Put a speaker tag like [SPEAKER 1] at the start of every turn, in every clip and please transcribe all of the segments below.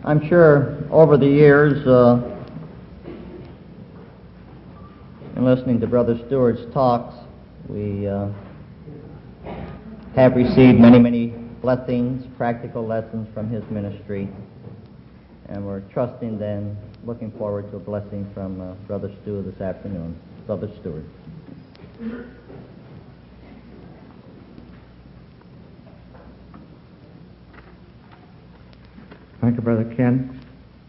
[SPEAKER 1] I'm sure over the years, in listening to Brother Stewart's talks, we have received many, many blessings, practical lessons from his ministry, and we're trusting then, looking forward to a blessing from Brother Stewart this afternoon. Brother Stewart.
[SPEAKER 2] Thank you, Brother Ken.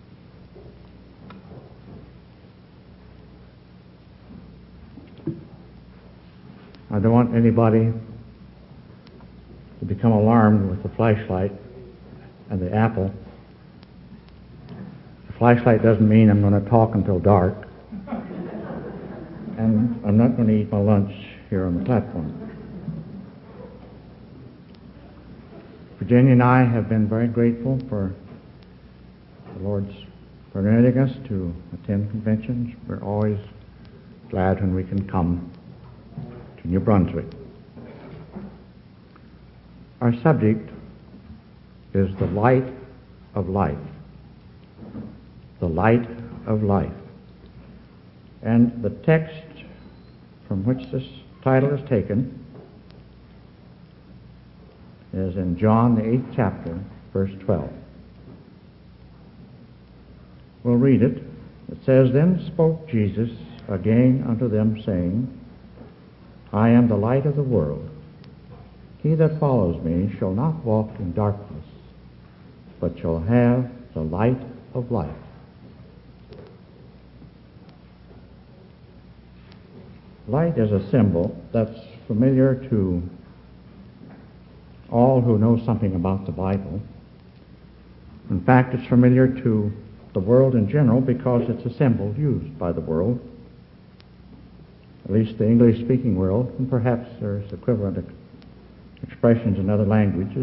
[SPEAKER 2] I don't want anybody to become alarmed with the flashlight and the apple. The flashlight doesn't mean I'm going to talk until dark. And I'm not going to eat my lunch here on the platform. Virginia and I have been very grateful for the Lord's permitting us to attend conventions. We're always glad when we can come to New Brunswick. Our subject is the light of life. The light of life. And the text from which this title is taken is in John, the 8th chapter, verse 12. We'll read it. It says, "Then spoke Jesus again unto them, saying, I am the light of the world. He that follows me shall not walk in darkness, but shall have the light of life." Light is a symbol that's familiar to all who know something about the Bible. In fact, it's familiar to the world in general because it's a symbol used by the world, at least the English-speaking world, and perhaps there's equivalent expressions in other languages.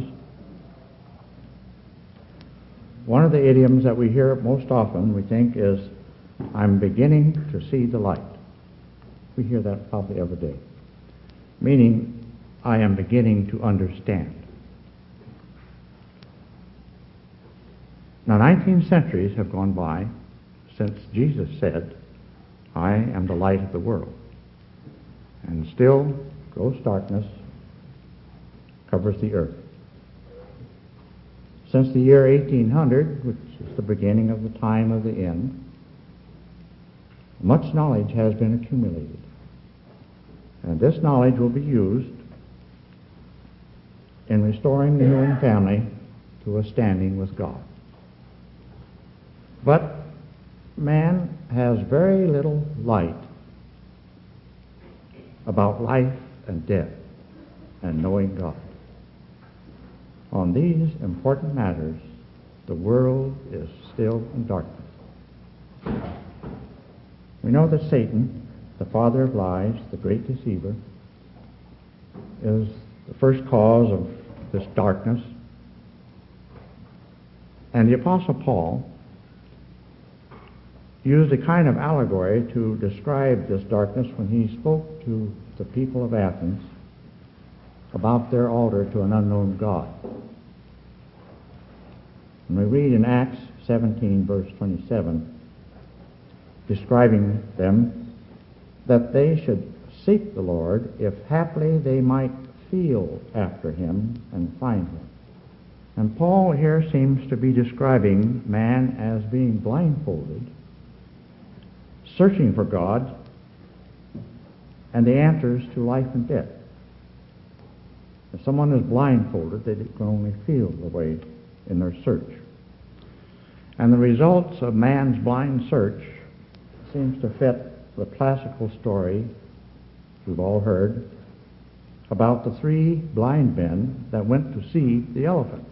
[SPEAKER 2] One of the idioms that we hear most often, we think, is, "I'm beginning to see the light." We hear that probably every day, meaning, I am beginning to understand. Now, 19 centuries have gone by since Jesus said, "I am the light of the world." And still, gross darkness covers the earth. Since the year 1800, which is the beginning of the time of the end, much knowledge has been accumulated. And this knowledge will be used in restoring the human family to a standing with God. But man has very little light about life and death and knowing God. On these important matters, the world is still in darkness. We know that Satan, the father of lies, the great deceiver, is the first cause of this darkness. And the Apostle Paul used a kind of allegory to describe this darkness when he spoke to the people of Athens about their altar to an unknown God. And we read in Acts 17, verse 27, describing them, that they should seek the Lord, if haply they might feel after him and find him. And Paul here seems to be describing man as being blindfolded, searching for God and the answers to life and death. If someone is blindfolded, they can only feel the way in their search. And the results of man's blind search seems to fit the classical story we've all heard about the 3 blind men that went to see the elephant.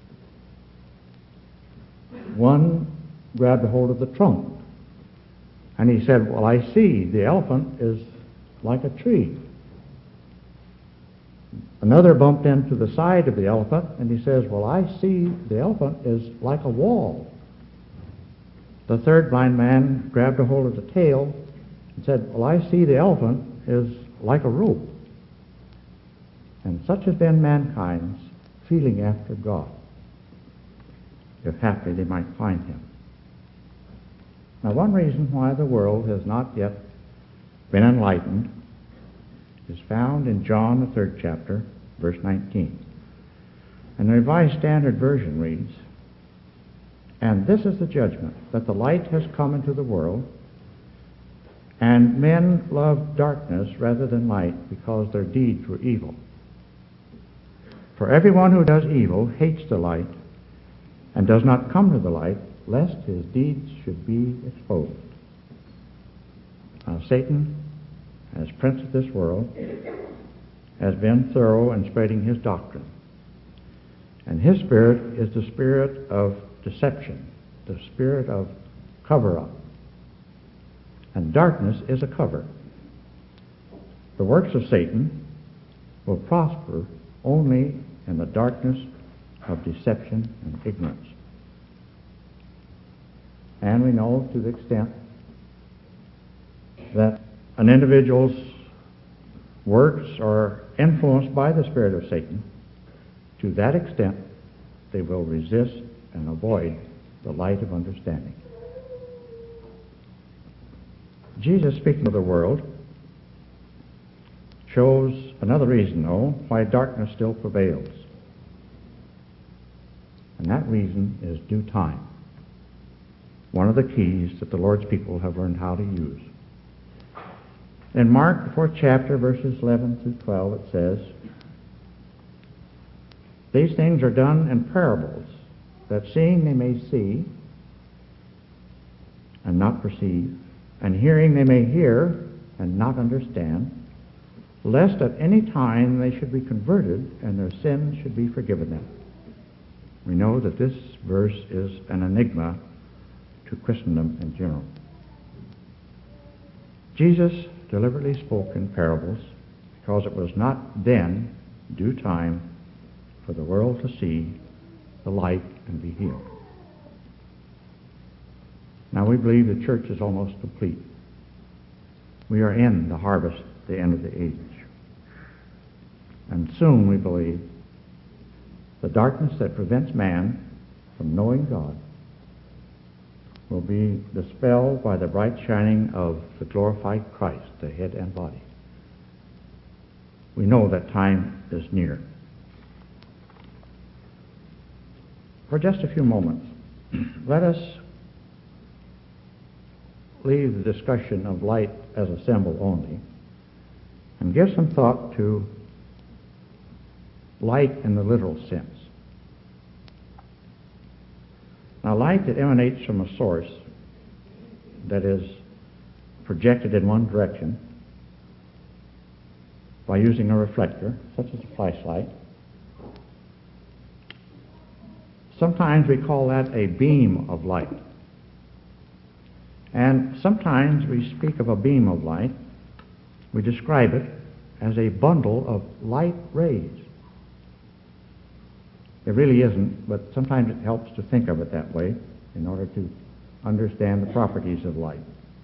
[SPEAKER 2] One grabbed a hold of the trunk, and he said, "Well, I see the elephant is like a tree." Another bumped into the side of the elephant, and he says, "Well, I see the elephant is like a wall." The third blind man grabbed a hold of the tail and said, "Well, I see the elephant is like a rope." And such has been mankind's feeling after God. if haply they might find him. Now, one reason why the world has not yet been enlightened is found in John, the 3rd chapter, verse 19. And the Revised Standard Version reads, "And this is the judgment, that the light has come into the world, and men loved darkness rather than light, because their deeds were evil. For everyone who does evil hates the light, and does not come to the light, lest his deeds should be exposed." Now, Satan, as prince of this world, has been thorough in spreading his doctrine. And his spirit is the spirit of deception, the spirit of cover-up. And darkness is a cover. The works of Satan will prosper only in the darkness of deception and ignorance. And we know to the extent that an individual's works are influenced by the spirit of Satan, to that extent they will resist and avoid the light of understanding. Jesus, speaking of the world, shows another reason, though, why darkness still prevails. And that reason is due time. One of the keys that the Lord's people have learned how to use. In Mark, the 4th chapter, verses 11 through 12, it says, "These things are done in parables, that seeing they may see and not perceive, and hearing they may hear and not understand, lest at any time they should be converted and their sins should be forgiven them." We know that this verse is an enigma to Christendom in general. Jesus deliberately spoke in parables because it was not then due time for the world to see the light and be healed. Now, we believe the church is almost complete. We are in the harvest, the end of the age. And soon, we believe, the darkness that prevents man from knowing God will be dispelled by the bright shining of the glorified Christ, the head and body. We know that time is near. For just a few moments, let us leave the discussion of light as a symbol only and give some thought to light in the literal sense. Now, light that emanates from a source that is projected in one direction by using a reflector, such as a flashlight. Sometimes we call that a beam of light. And sometimes we speak of a beam of light, we describe it as a bundle of light rays. It really isn't, but sometimes it helps to think of it that way in order to understand the properties of light.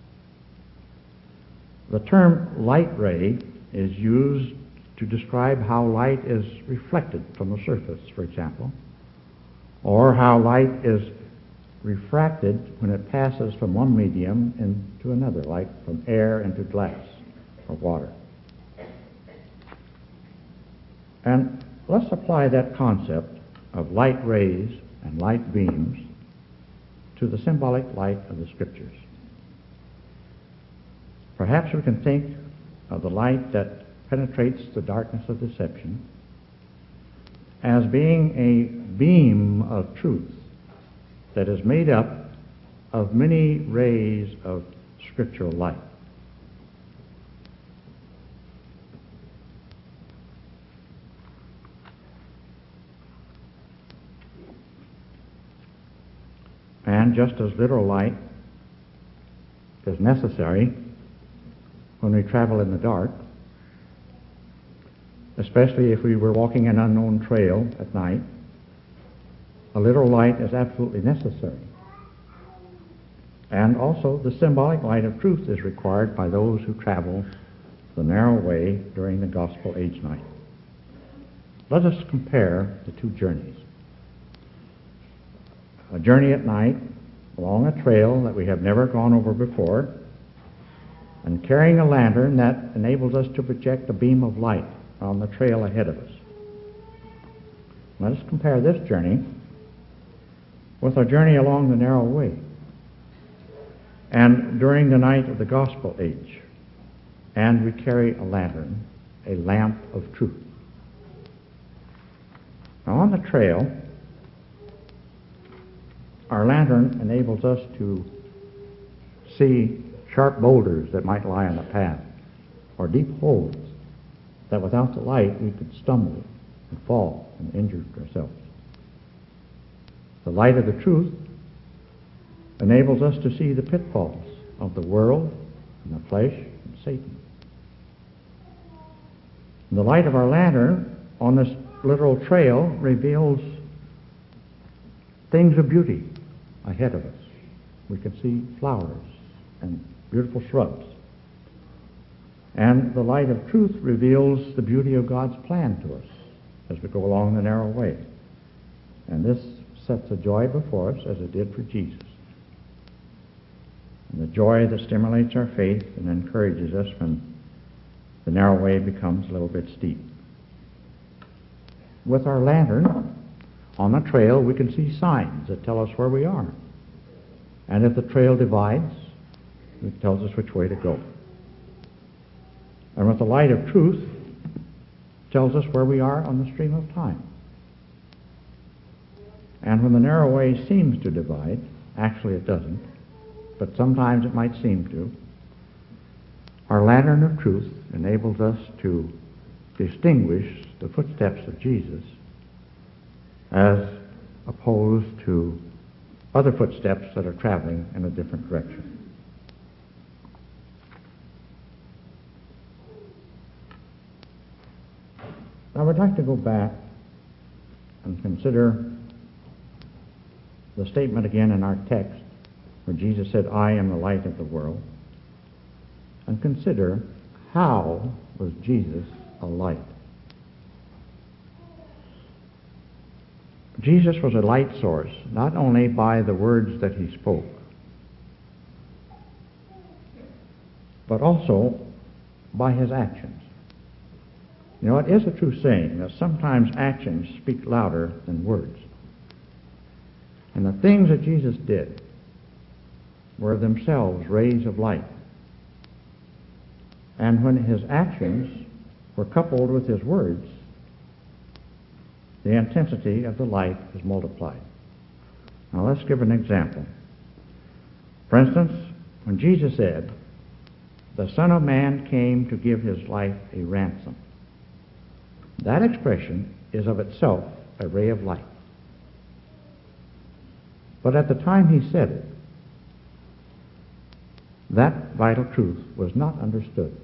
[SPEAKER 2] The term light ray is used to describe how light is reflected from a surface, for example, or how light is refracted when it passes from one medium into another, like from air into glass or water. And let's apply that concept of light rays and light beams to the symbolic light of the Scriptures. Perhaps we can think of the light that penetrates the darkness of deception as being a beam of truth that is made up of many rays of scriptural light. And just as literal light is necessary when we travel in the dark, especially if we were walking an unknown trail at night, a literal light is absolutely necessary. And also the symbolic light of truth is required by those who travel the narrow way during the gospel age night. Let us compare the two journeys. a journey at night along a trail that we have never gone over before, and carrying a lantern that enables us to project a beam of light on the trail ahead of us. Let us compare this journey with our journey along the narrow way, and during the night of the gospel age, and we carry a lantern, a lamp of truth. Now on the trail, our lantern enables us to see sharp boulders that might lie on the path, or deep holes that without the light we could stumble and fall and injure ourselves. The light of the truth enables us to see the pitfalls of the world and the flesh and Satan. And the light of our lantern on this literal trail reveals things of beauty ahead of us. We can see flowers and beautiful shrubs. And the light of truth reveals the beauty of God's plan to us as we go along the narrow way. And this sets a joy before us as it did for Jesus. And the joy that stimulates our faith and encourages us when the narrow way becomes a little bit steep. With our lantern on the trail, we can see signs that tell us where we are. And if the trail divides, it tells us which way to go. And with the light of truth, it tells us where we are on the stream of time. And when the narrow way seems to divide, actually it doesn't, but sometimes it might seem to, our lantern of truth enables us to distinguish the footsteps of Jesus as opposed to other footsteps that are traveling in a different direction. I would like to go back and consider the statement again in our text where Jesus said, "I am the light of the world," and consider how was Jesus a light. Jesus was a light source, not only by the words that he spoke, but also by his actions. You know, it is a true saying that sometimes actions speak louder than words. And the things that Jesus did were themselves rays of light. And when his actions were coupled with his words, the intensity of the light is multiplied. Now let's give an example. For instance, when Jesus said, "The Son of Man came to give his life a ransom," that expression is of itself a ray of light. But at the time he said it, that vital truth was not understood.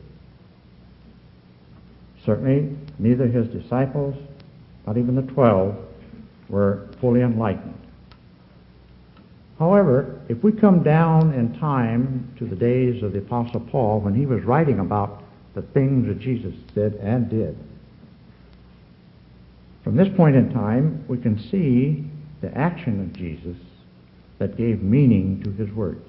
[SPEAKER 2] Certainly, neither his disciples, not even the 12, were fully enlightened. However, if we come down in time to the days of the Apostle Paul, when he was writing about the things that Jesus said and did, from this point in time, we can see the action of Jesus that gave meaning to his words.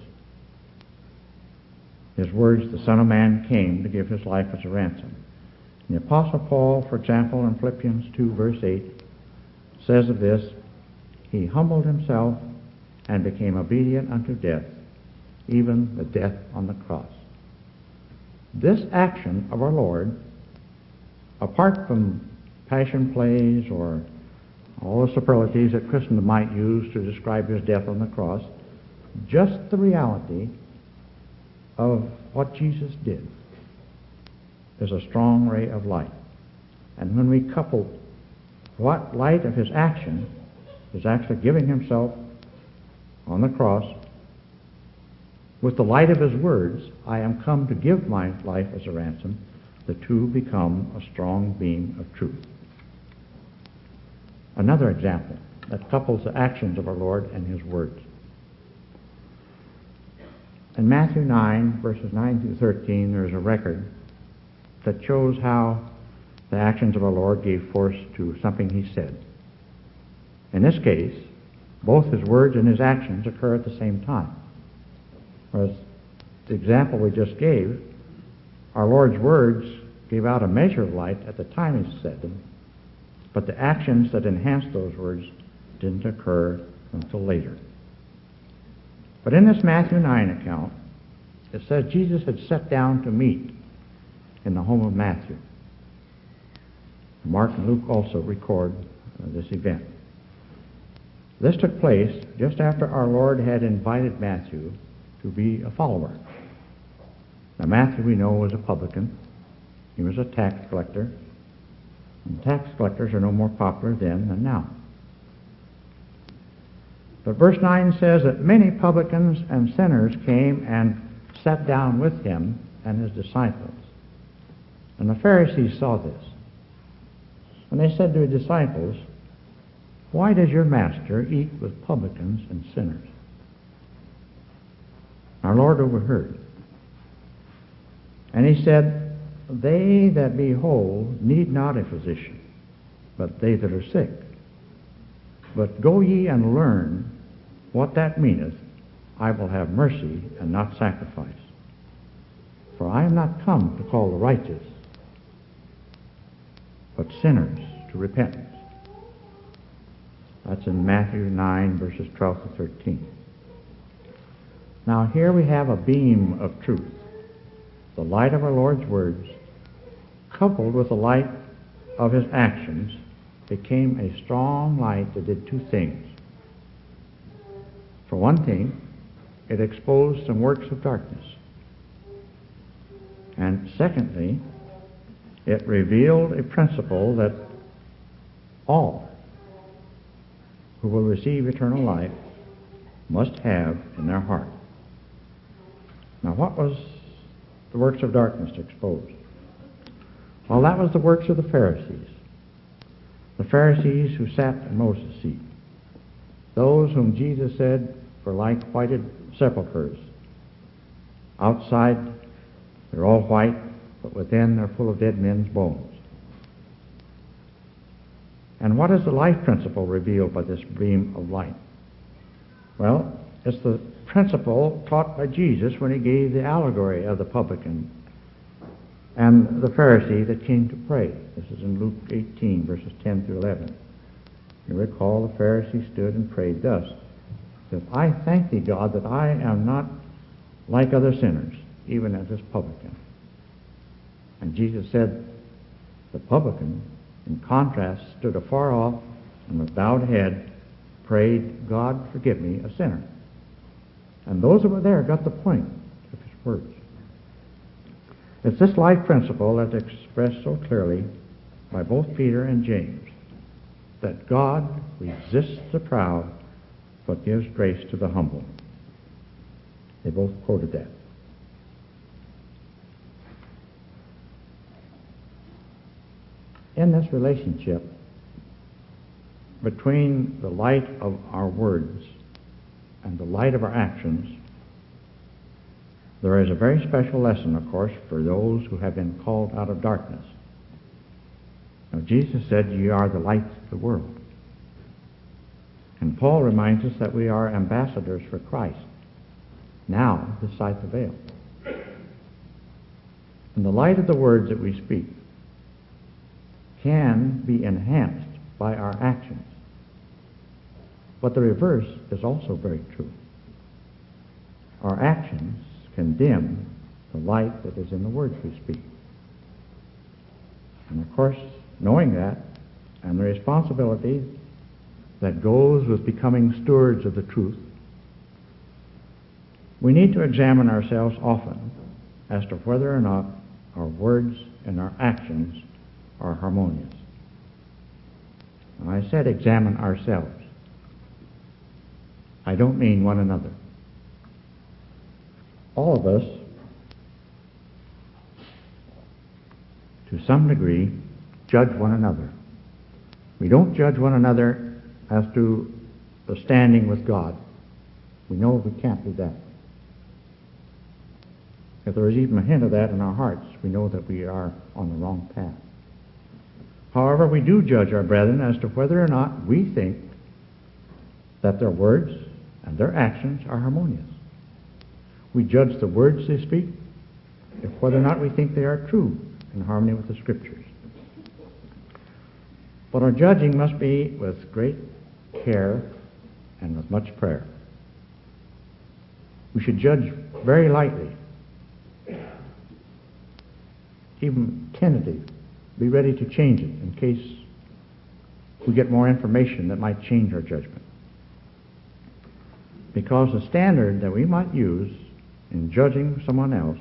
[SPEAKER 2] His words, "The Son of Man came to give his life as a ransom." The Apostle Paul, for example, in Philippians 2, verse 8, says of this, "He humbled himself and became obedient unto death, even the death on the cross." This action of our Lord, apart from passion plays or all the superlatives that Christendom might use to describe his death on the cross, just the reality of what Jesus did is a strong ray of light. And when we couple what light of his action is actually giving himself on the cross with the light of his words, "I am come to give my life as a ransom," the two become a strong beam of truth. Another example that couples the actions of our Lord and his words. In Matthew 9, verses 9 through 13, there is a record that shows how the actions of our Lord gave force to something he said. In this case, both his words and his actions occur at the same time. Whereas the example we just gave, our Lord's words gave out a measure of light at the time he said them, but the actions that enhanced those words didn't occur until later. But in this Matthew 9 account, it says Jesus had sat down to meat in the home of Matthew. Mark and Luke also record this event. This took place just after our Lord had invited Matthew to be a follower. Now Matthew, we know, was a publican. He was a tax collector. And tax collectors are no more popular then than now. But verse 9 says that many publicans and sinners came and sat down with him and his disciples. And the Pharisees saw this. And they said to his disciples, "Why does your master eat with publicans and sinners?" Our Lord overheard. And he said, "They that be whole need not a physician, but they that are sick. But go ye and learn what that meaneth, I will have mercy and not sacrifice. For I am not come to call the righteous, but sinners to repentance." That's in Matthew 9, verses 12 to 13. Now here we have a beam of truth. The light of our Lord's words, coupled with the light of his actions, became a strong light that did two things. For one thing, it exposed some works of darkness. And secondly, it revealed a principle that all who will receive eternal life must have in their heart. Now, what was the works of darkness exposed? Well, that was the works of the Pharisees. The Pharisees who sat in Moses' seat. Those whom Jesus said were like whited sepulchres. Outside, they're all white, but within they're full of dead men's bones. And what is the life principle revealed by this beam of light? Well, it's the principle taught by Jesus when he gave the allegory of the publican and the Pharisee that came to pray. This is in Luke 18, verses 10 through 11. You recall the Pharisee stood and prayed thus, that I thank thee, God, that I am not like other sinners, even as this publican. And Jesus said, the publican, in contrast, stood afar off and with bowed head prayed, God, forgive me, a sinner. And those that were there got the point of his words. It's this life principle that's expressed so clearly by both Peter and James, that God resists the proud but gives grace to the humble. They both quoted that. In this relationship between the light of our words and the light of our actions, there is a very special lesson, of course, for those who have been called out of darkness. Now, Jesus said, "Ye are the light of the world." And Paul reminds us that we are ambassadors for Christ, now beside the veil. And the light of the words that we speak can be enhanced by our actions. But the reverse is also very true. Our actions can dim the light that is in the words we speak. And of course, knowing that, and the responsibility that goes with becoming stewards of the truth, we need to examine ourselves often as to whether or not our words and our actions are harmonious. And I said examine ourselves. I don't mean one another. All of us, to some degree, judge one another. We don't judge one another as to the standing with God. We know we can't do that. If there is even a hint of that in our hearts, we know that we are on the wrong path. However, we do judge our brethren as to whether or not we think that their words and their actions are harmonious. We judge the words they speak, if whether or not we think they are true in harmony with the Scriptures. But our judging must be with great care and with much prayer. We should judge very lightly, even tentative, be ready to change it in case we get more information that might change our judgment. Because the standard that we might use in judging someone else,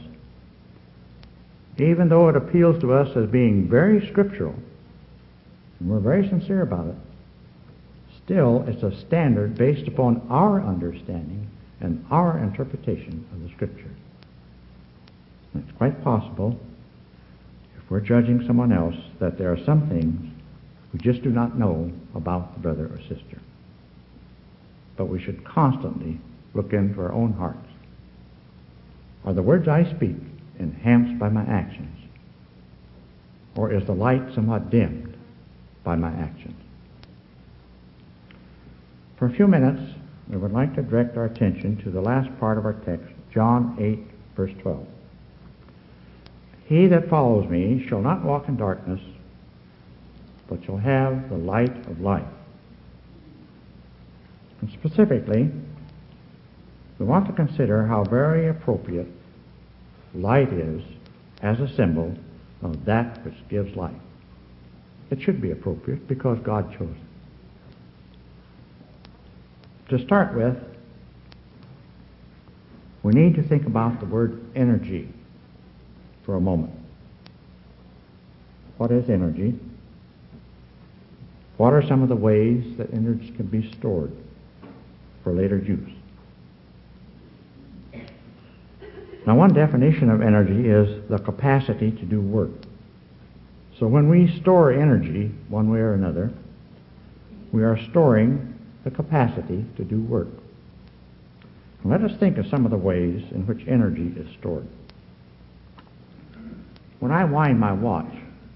[SPEAKER 2] even though it appeals to us as being very scriptural, and we're very sincere about it, still it's a standard based upon our understanding and our interpretation of the Scripture. And it's quite possible, if we're judging someone else, that there are some things we just do not know about the brother or sister. But we should constantly look into our own hearts. Are the words I speak enhanced by my actions? Or is the light somewhat dimmed by my actions? For a few minutes, we would like to direct our attention to the last part of our text, John 8, verse 12. He that follows me shall not walk in darkness, but shall have the light of life. And specifically, we want to consider how very appropriate light is as a symbol of that which gives life. It should be appropriate because God chose it. To start with, we need to think about the word energy for a moment. What is energy? What are some of the ways that energy can be stored for later use? Now, one definition of energy is the capacity to do work. So when we store energy one way or another, we are storing the capacity to do work. Now, let us think of some of the ways in which energy is stored. When I wind my watch,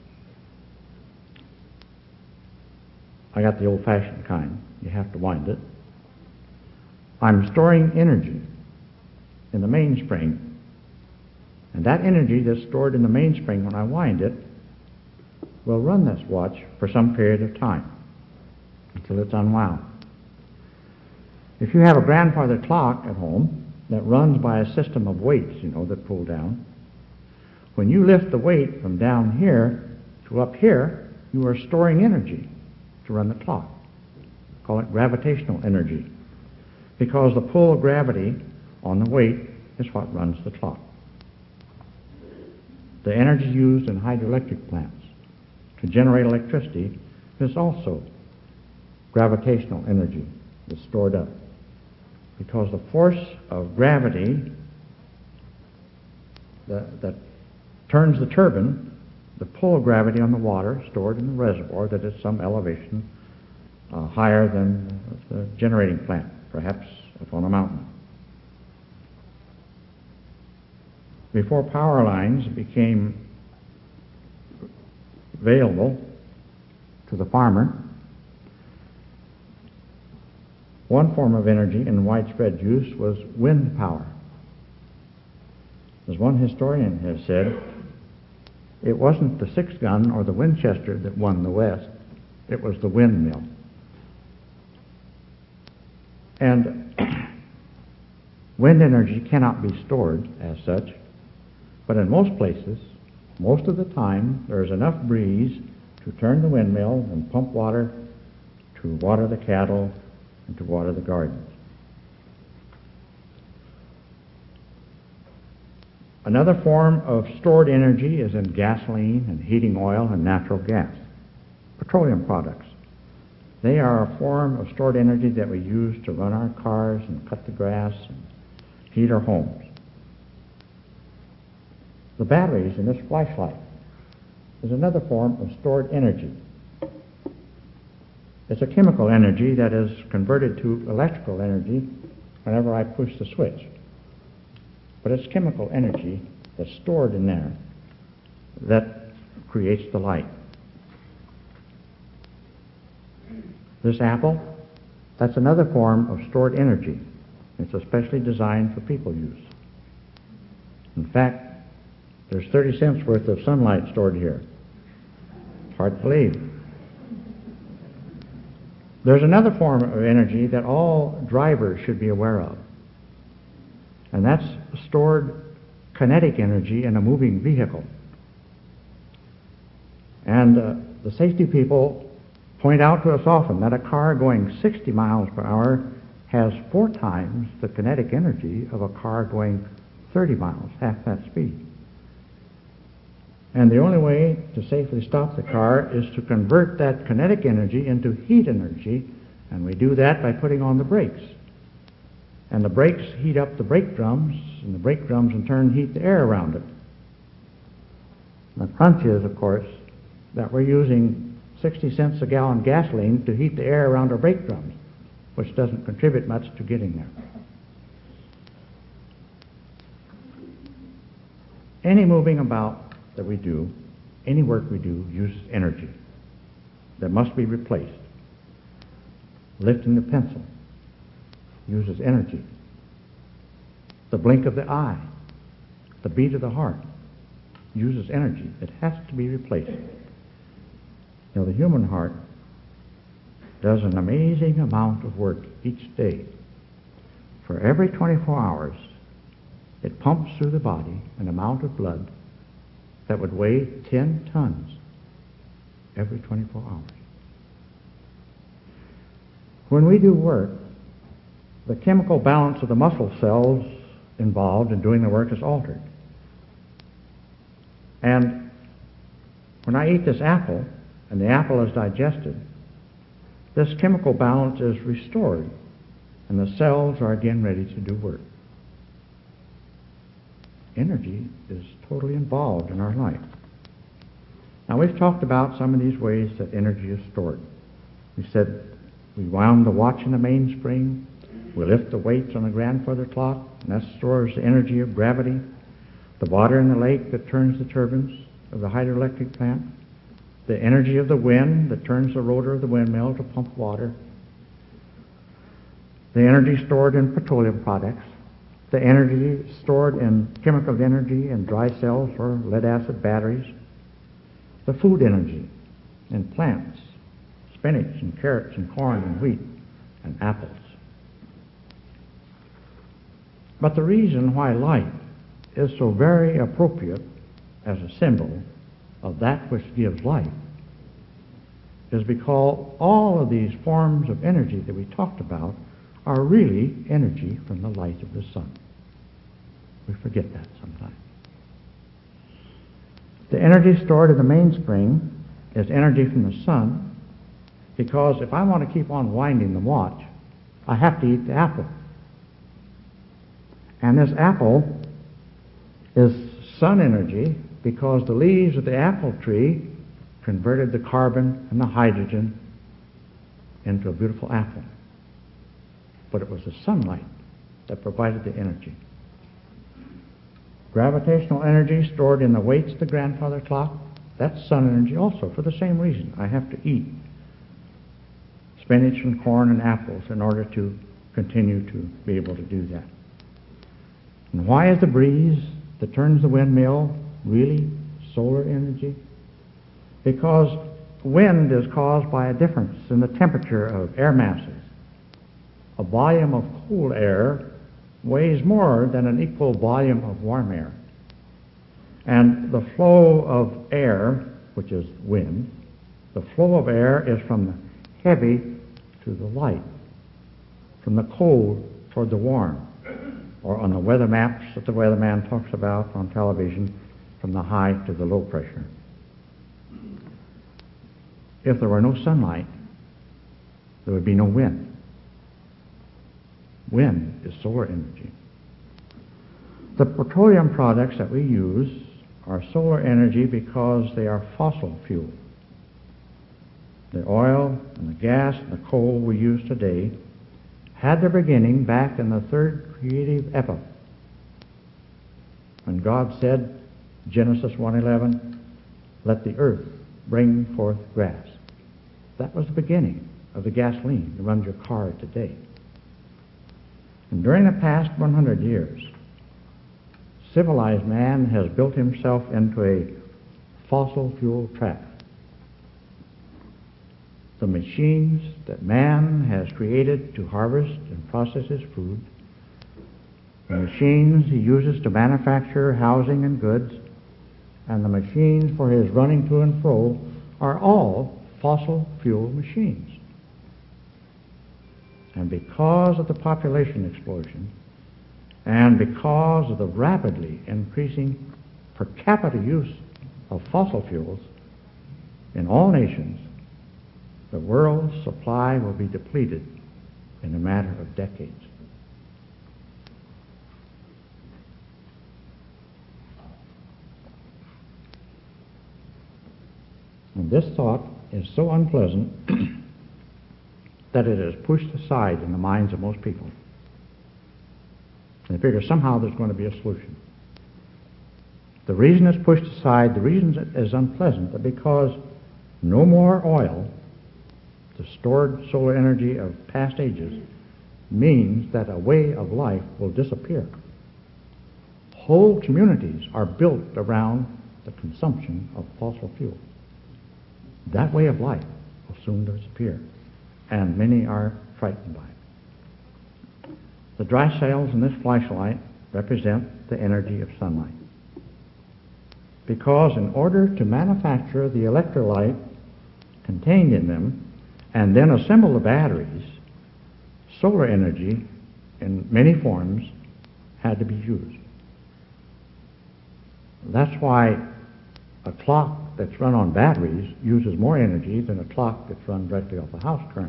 [SPEAKER 2] I got the old-fashioned kind. You have to wind it. I'm storing energy in the mainspring. And that energy that's stored in the mainspring when I wind it will run this watch for some period of time until it's unwound. If you have a grandfather clock at home that runs by a system of weights, that pull down, when you lift the weight from down here to up here, you are storing energy to run the clock. Call it gravitational energy, because the pull of gravity on the weight is what runs the clock. The energy used in hydroelectric plants to generate electricity is also gravitational energy that's stored up, because the force of gravity that turns the turbine, the pull of gravity on the water stored in the reservoir that is some elevation higher than the generating plant, perhaps up on a mountain. Before power lines became available to the farmer, one form of energy in widespread use was wind power. As one historian has said, it wasn't the 6-gun or the Winchester that won the West, it was the windmill. And wind energy cannot be stored as such, but in most places, most of the time, there is enough breeze to turn the windmill and pump water to water the cattle and to water the gardens. Another form of stored energy is in gasoline and heating oil and natural gas, petroleum products. They are a form of stored energy that we use to run our cars and cut the grass and heat our homes. The batteries in this flashlight is another form of stored energy. It's a chemical energy that is converted to electrical energy whenever I push the switch. But it's chemical energy that's stored in there that creates the light. This apple That's another form of stored energy. It's especially designed for people use. In fact, there's 30 cents worth of sunlight stored here. Hard to believe. There's another form of energy that all drivers should be aware of, and that's stored kinetic energy in a moving vehicle. And the safety people point out to us often that a car going 60 miles per hour has 4 times the kinetic energy of a car going 30 miles, half that speed. And the only way to safely stop the car is to convert that kinetic energy into heat energy, and we do that by putting on the brakes. And the brakes heat up the brake drums, and the brake drums in turn heat the air around it. The crunch is, of course, that we're using 60 cents a gallon gasoline to heat the air around our brake drums, which doesn't contribute much to getting there. Any moving about that we do, any work we do, uses energy that must be replaced. Lifting the pencil uses energy. The blink of the eye, the beat of the heart, uses energy. It has to be replaced. You know, the human heart does an amazing amount of work each day. For every 24 hours, it pumps through the body an amount of blood that would weigh 10 tons every 24 hours. When we do work, the chemical balance of the muscle cells involved in doing the work is altered. And when I eat this apple, and the apple is digested, this chemical balance is restored, and the cells are again ready to do work. Energy is totally involved in our life. Now, we've talked about some of these ways that energy is stored. We said we wound the watch in the mainspring, we lift the weights on the grandfather clock, and that stores the energy of gravity, the water in the lake that turns the turbines of the hydroelectric plant, the energy of the wind that turns the rotor of the windmill to pump water, the energy stored in petroleum products, the energy stored in chemical energy in dry cells or lead-acid batteries, the food energy in plants, spinach and carrots and corn and wheat and apples. But the reason why light is so very appropriate as a symbol of that which gives life is because all of these forms of energy that we talked about are really energy from the light of the sun. We forget that sometimes. The energy stored in the mainspring is energy from the sun, because if I want to keep on winding the watch, I have to eat the apple. And this apple is sun energy because the leaves of the apple tree converted the carbon and the hydrogen into a beautiful apple. But it was the sunlight that provided the energy. Gravitational energy stored in the weights of the grandfather clock, that's sun energy also, for the same reason. I have to eat spinach and corn and apples in order to continue to be able to do that. And why is the breeze that turns the windmill really solar energy? Because wind is caused by a difference in the temperature of air masses. A volume of cool air weighs more than an equal volume of warm air. And the flow of air, which is wind, the flow of air is from the heavy to the light, from the cold toward the warm, or on the weather maps that the weatherman talks about on television, from the high to the low pressure. If there were no sunlight, there would be no wind. Wind is solar energy. The petroleum products that we use are solar energy because they are fossil fuel. The oil and the gas and the coal we use today had their beginning back in the third creative epoch, when God said, Genesis 1:11, "Let the earth bring forth grass." That was the beginning of the gasoline that runs your car today. And during the past 100 years, civilized man has built himself into a fossil fuel trap. The machines that man has created to harvest and process his food, the machines he uses to manufacture housing and goods, and the machines for his running to and fro are all fossil fuel machines. And because of the population explosion, and because of the rapidly increasing per capita use of fossil fuels in all nations, the world's supply will be depleted in a matter of decades. And this thought is so unpleasant that it is pushed aside in the minds of most people. They figure somehow there's going to be a solution. The reason it's pushed aside, the reason it is unpleasant, is because no more oil, the stored solar energy of past ages, means that a way of life will disappear. Whole communities are built around the consumption of fossil fuels. That way of life will soon disappear, and many are frightened by it. The dry cells in this flashlight represent the energy of sunlight. Because in order to manufacture the electrolyte contained in them and then assemble the batteries, solar energy in many forms had to be used. That's why a clock that's run on batteries uses more energy than a clock that's run directly off a house current.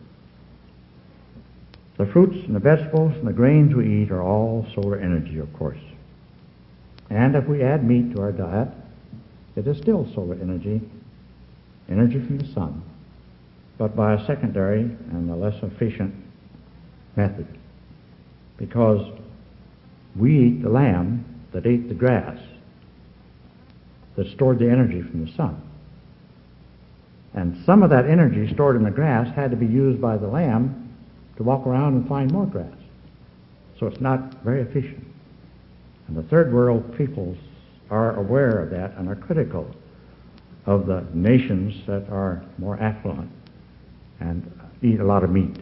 [SPEAKER 2] The fruits and the vegetables and the grains we eat are all solar energy, of course. And if we add meat to our diet, it is still solar energy, energy from the sun, but by a secondary and a less efficient method. Because we eat the lamb that ate the grass, that stored the energy from the sun. And some of that energy stored in the grass had to be used by the lamb to walk around and find more grass. So it's not very efficient. And the third world peoples are aware of that and are critical of the nations that are more affluent and eat a lot of meat.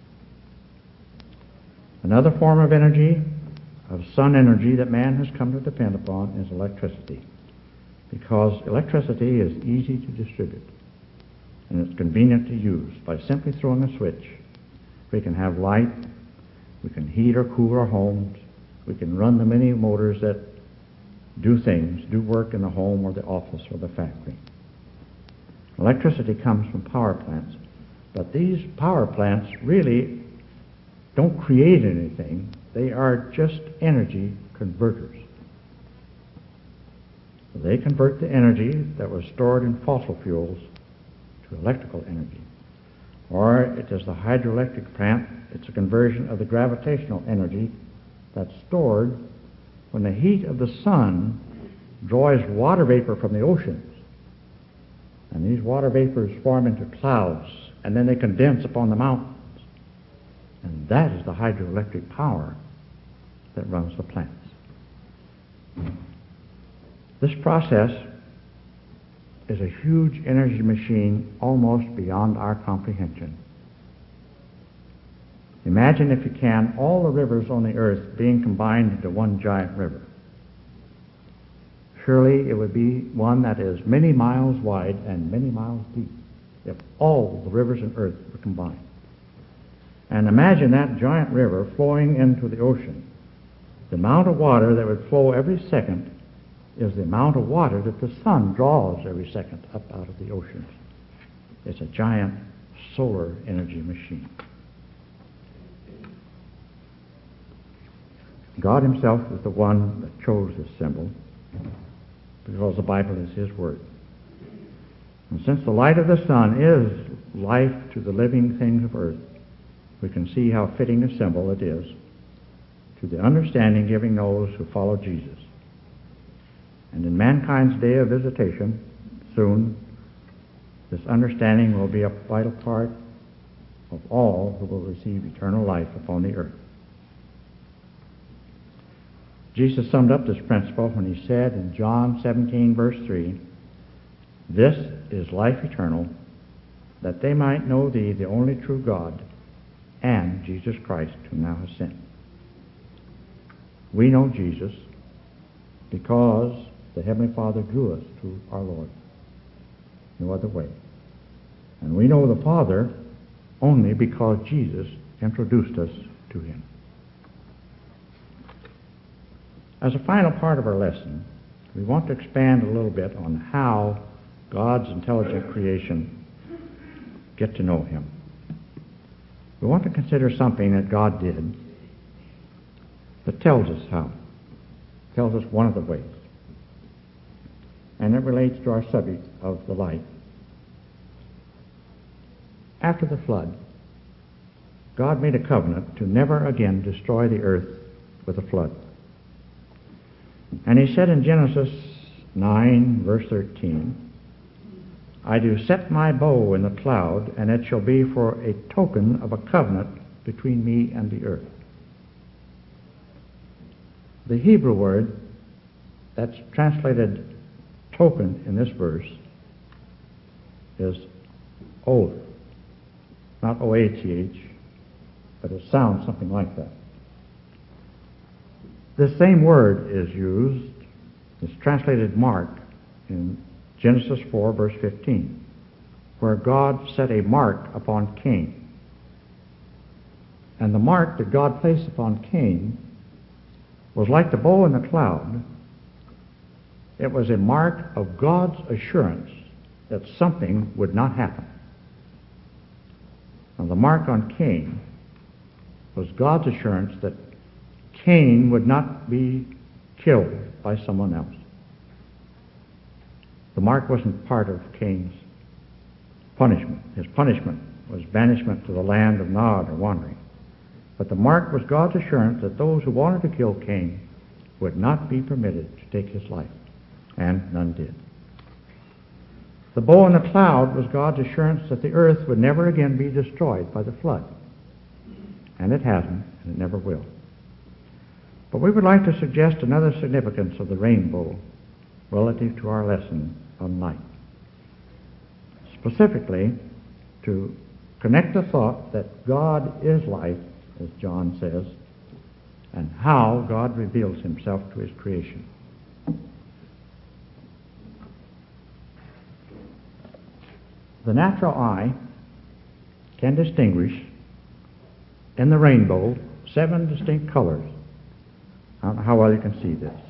[SPEAKER 2] Another form of energy, of sun energy, that man has come to depend upon is electricity. Because electricity is easy to distribute and it's convenient to use. By simply throwing a switch, we can have light, we can heat or cool our homes, we can run the many motors that do things, do work in the home or the office or the factory. Electricity comes from power plants, but these power plants really don't create anything. They are just energy converters. They convert the energy that was stored in fossil fuels to electrical energy. Or it is the hydroelectric plant. It's a conversion of the gravitational energy that's stored when the heat of the sun draws water vapor from the oceans. And these water vapors form into clouds, and then they condense upon the mountains. And that is the hydroelectric power that runs the plants. This process is a huge energy machine almost beyond our comprehension. Imagine, if you can, all the rivers on the earth being combined into one giant river. Surely it would be one that is many miles wide and many miles deep if all the rivers on earth were combined. And imagine that giant river flowing into the ocean. The amount of water that would flow every second is the amount of water that the sun draws every second up out of the oceans. It's a giant solar energy machine. God himself is the one that chose this symbol because the Bible is his word. And since the light of the sun is life to the living things of earth, we can see how fitting a symbol it is to the understanding giving those who follow Jesus. And in mankind's day of visitation, soon, this understanding will be a vital part of all who will receive eternal life upon the earth. Jesus summed up this principle when he said in John 17, verse 3, "This is life eternal, that they might know thee, the only true God, and Jesus Christ, whom thou hast sent." We know Jesus because the Heavenly Father drew us to our Lord. No other way. And we know the Father only because Jesus introduced us to him. As a final part of our lesson, we want to expand a little bit on how God's intelligent creation get to know him. We want to consider something that God did that tells us how. Tells us one of the ways. And it relates to our subject of the light. After the flood, God made a covenant to never again destroy the earth with a flood. And he said in Genesis 9, verse 13, "I do set my bow in the cloud, and it shall be for a token of a covenant between me and the earth." The Hebrew word that's translated token in this verse is oath. Not O-A-T-H, but it sounds something like that. This same word is used, it's translated mark in Genesis 4, verse 15, where God set a mark upon Cain. And the mark that God placed upon Cain was like the bow in the cloud. It was a mark of God's assurance that something would not happen. Now, the mark on Cain was God's assurance that Cain would not be killed by someone else. The mark wasn't part of Cain's punishment. His punishment was banishment to the land of Nod, or wandering. But the mark was God's assurance that those who wanted to kill Cain would not be permitted to take his life, and none did. The bow in the cloud was God's assurance that the earth would never again be destroyed by the flood. And it hasn't, and it never will. But we would like to suggest another significance of the rainbow relative to our lesson on light. Specifically, to connect the thought that God is light, as John says, and how God reveals himself to his creation. The natural eye can distinguish in the rainbow 7 distinct colors. I don't know how well you can see this.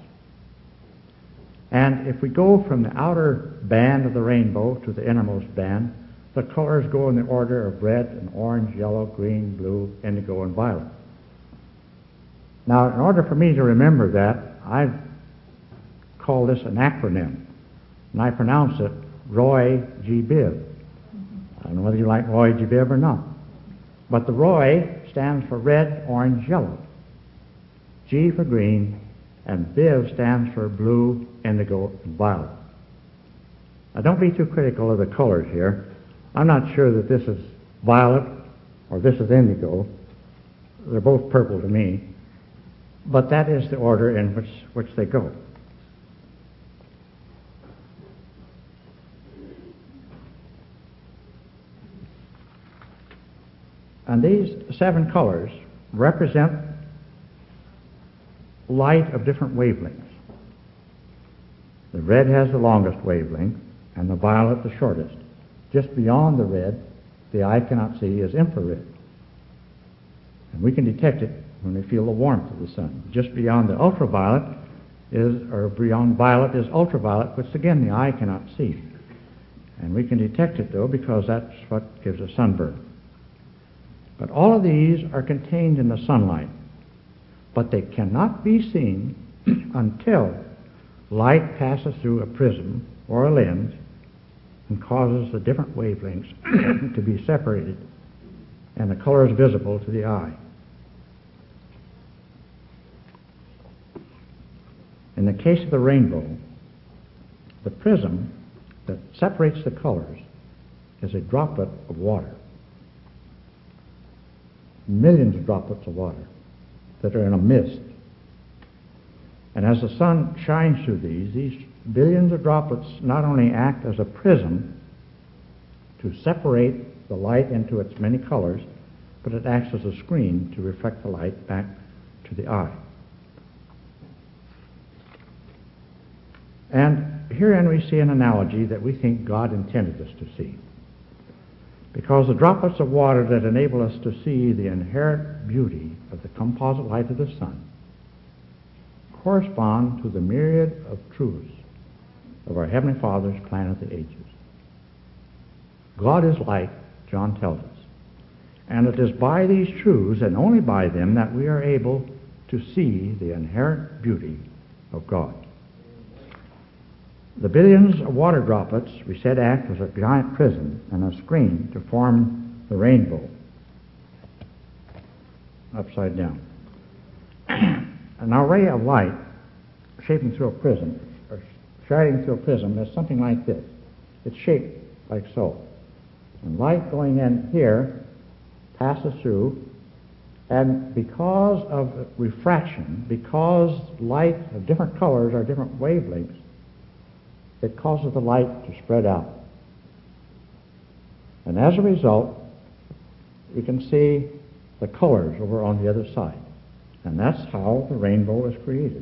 [SPEAKER 2] And if we go from the outer band of the rainbow to the innermost band, the colors go in the order of red and orange, yellow, green, blue, indigo, and violet. Now, in order for me to remember that, I've called this an acronym, and I pronounce it Roy G. Biv. I don't know whether you like Roy G. Biv or not. But the Roy stands for red, orange, yellow. G for green, and Biv stands for blue, indigo, and violet. Now, don't be too critical of the colors here. I'm not sure that this is violet or this is indigo. They're both purple to me. But that is the order in which they go. And these 7 colors represent light of different wavelengths. The red has the longest wavelength, and the violet the shortest. Just beyond the red, the eye cannot see, is infrared. And we can detect it when we feel the warmth of the sun. Just beyond the ultraviolet beyond violet is ultraviolet, which again the eye cannot see. And we can detect it, though, because that's what gives us sunburn. But all of these are contained in the sunlight. But they cannot be seen until light passes through a prism or a lens and causes the different wavelengths to be separated, and the color is visible to the eye. In the case of the rainbow, the prism that separates the colors is a droplet of water. millions of droplets of water that are in a mist. And as the sun shines through these billions of droplets not only act as a prism to separate the light into its many colors, but it acts as a screen to reflect the light back to the eye. And herein we see an analogy that we think God intended us to see. Because the droplets of water that enable us to see the inherent beauty of the composite light of the sun correspond to the myriad of truths of our Heavenly Father's plan of the ages. God is light, John tells us. And it is by these truths, and only by them, that we are able to see the inherent beauty of God. The billions of water droplets, we said, act as a giant prism and a screen to form the rainbow, upside down. An array of light shaping through a prism, or shining through a prism, is something like this. It's shaped like so. And light going in here passes through, and because of refraction, because light of different colors are different wavelengths, it causes the light to spread out. And as a result, we can see the colors over on the other side. And that's how the rainbow is created.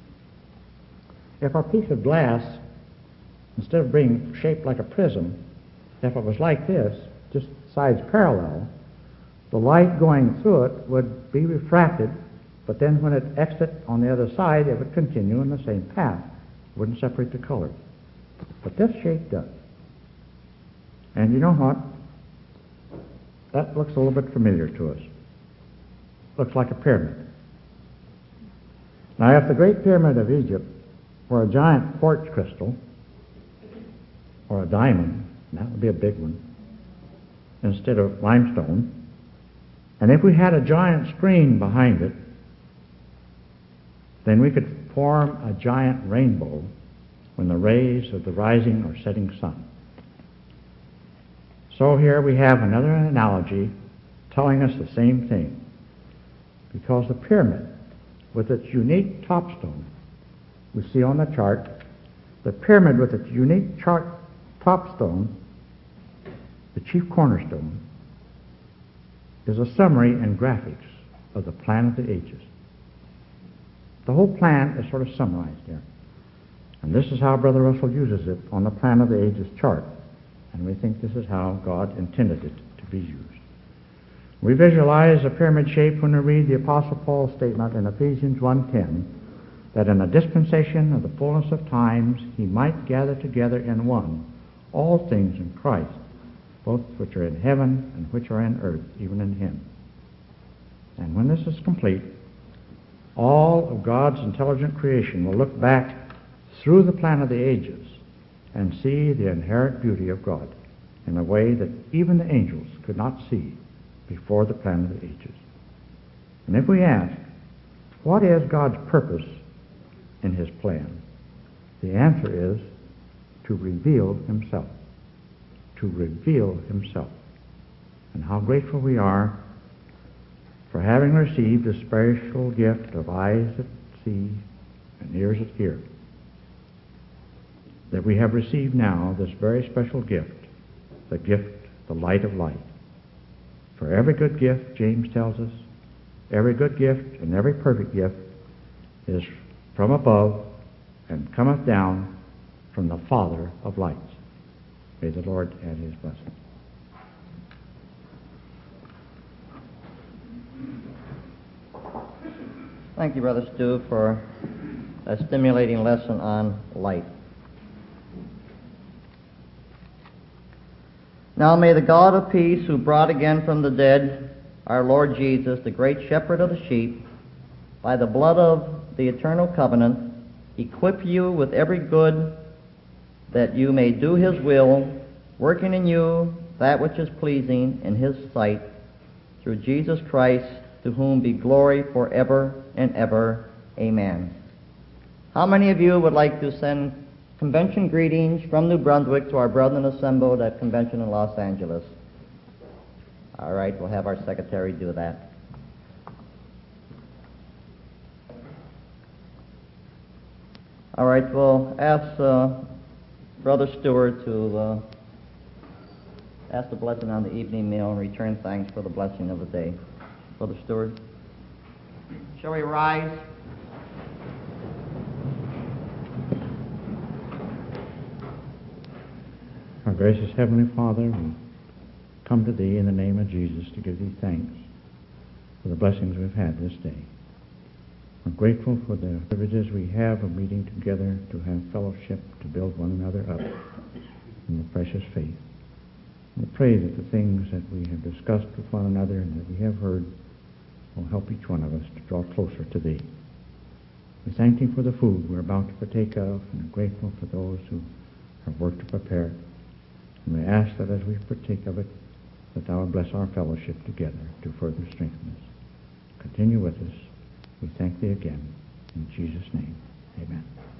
[SPEAKER 2] If our piece of glass, instead of being shaped like a prism, if it was like this, just sides parallel, the light going through it would be refracted, but then when it exits on the other side, it would continue in the same path. It wouldn't separate the colors. But this shape does. And you know what? That looks a little bit familiar to us. Looks like a pyramid. Now, if the Great Pyramid of Egypt were a giant quartz crystal, or a diamond, that would be a big one, instead of limestone, and if we had a giant screen behind it, then we could form a giant rainbow when the rays of the rising or setting sun. So here we have another analogy telling us the same thing. Because the pyramid, with its unique topstone, we see on the chart, the pyramid with its unique topstone, the chief cornerstone, is a summary and graphics of the plan of the ages. The whole plan is sort of summarized here. And this is how Brother Russell uses it on the plan of the ages chart. And we think this is how God intended it to be used. We visualize a pyramid shape when we read the Apostle Paul's statement in Ephesians 1:10, that in a dispensation of the fullness of times he might gather together in one all things in Christ, both which are in heaven and which are in earth, even in him. And when this is complete, all of God's intelligent creation will look back through the plan of the ages and see the inherent beauty of God in a way that even the angels could not see before the plan of the ages. And if we ask, what is God's purpose in his plan? The answer is to reveal himself. To reveal himself. And how grateful we are for having received the spiritual gift of eyes that see and ears that hear. That we have received now this very special gift, the light of light. For every good gift, James tells us, every good gift and every perfect gift is from above and cometh down from the Father of lights. May the Lord add his blessing.
[SPEAKER 1] Thank you, Brother Stu, for a stimulating lesson on light. Now may the God of peace, who brought again from the dead our Lord Jesus, the great shepherd of the sheep, by the blood of the eternal covenant, equip you with every good, that you may do his will, working in you that which is pleasing in his sight, through Jesus Christ, to whom be glory forever and ever. Amen. How many of you would like to send convention greetings from New Brunswick to our brethren assembled at convention in Los Angeles? All right, we'll have our secretary do that. All right, we'll ask Brother Stewart to ask the blessing on the evening meal and return thanks for the blessing of the day. Brother Stewart. Shall we rise?
[SPEAKER 2] Our gracious Heavenly Father, we come to Thee in the name of Jesus to give Thee thanks for the blessings we've had this day. We're grateful for the privileges we have of meeting together to have fellowship, to build one another up in the precious faith. We pray that the things that we have discussed with one another and that we have heard will help each one of us to draw closer to Thee. We thank Thee for the food we're about to partake of, and are grateful for those who have worked to prepare it. And we ask that as we partake of it, that Thou would bless our fellowship together to further strengthen us. Continue with us. We thank Thee again. In Jesus' name, amen.